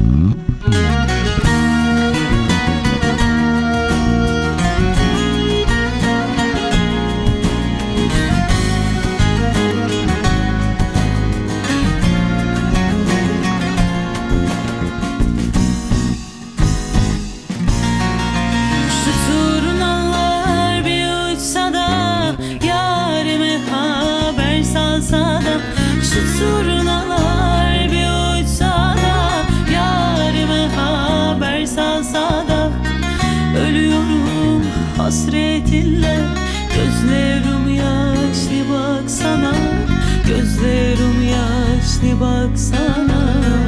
Şu turnalar bir uçsa da, yarime haber salsa da, ölüyorum hasretinle. Gözlerim yaşlı baksana, gözlerim yaşlı baksana.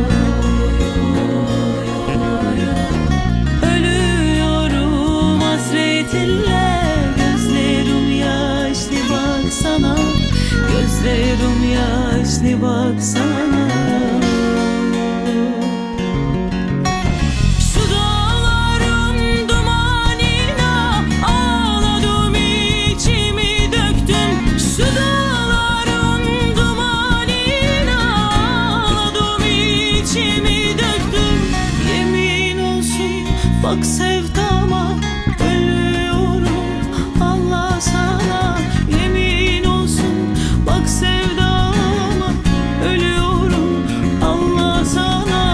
Ölüyorum hasretinle, gözlerim yaşlı baksana, gözlerim yaşlı baksana. Şu dağların dumanına ağladım, içimi döktüm. Şu dağların dumanına ağladım, içimi döktüm. Yemin olsun bak sevdama, ölüyorum Allah sana. Yemin olsun bak sevdama, ölüyorum Allah sana.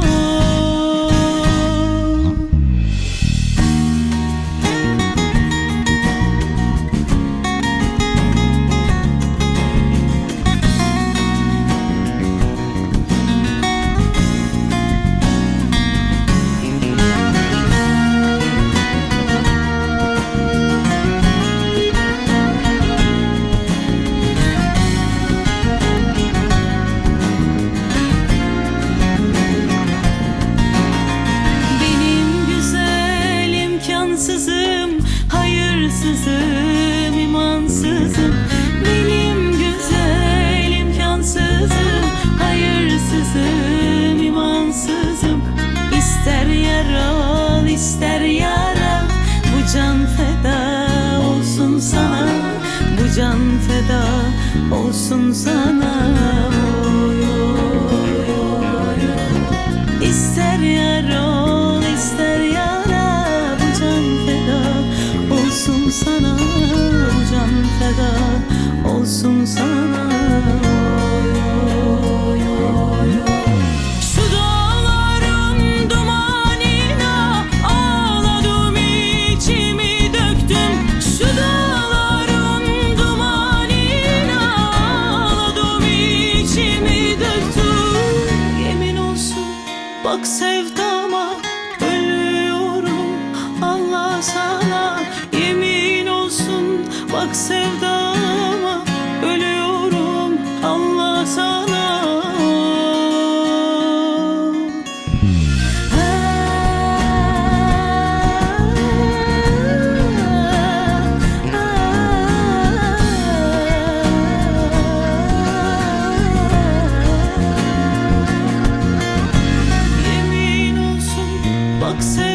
Hayırsızım, imansızım. Benim güzel imkansızım, hayırsızım, imansızım. İster yara, ister yara, bu can feda olsun sana, bu can feda olsun sana. Oy, oy, oy, oy. İster yara, ister yara, bu can feda olsun sana, bu can feda olsun sana. Oy, oy, oy. Şu dağların dumanına ağladım, içimi döktüm. Şu dağların dumanına ağladım, içimi döktüm. Yemin olsun bak sevdama, ölüyorum Allah sana. Yemin olsun bak sevdama, ölüyorum Allah sana. Yemin olsun bak sevdama,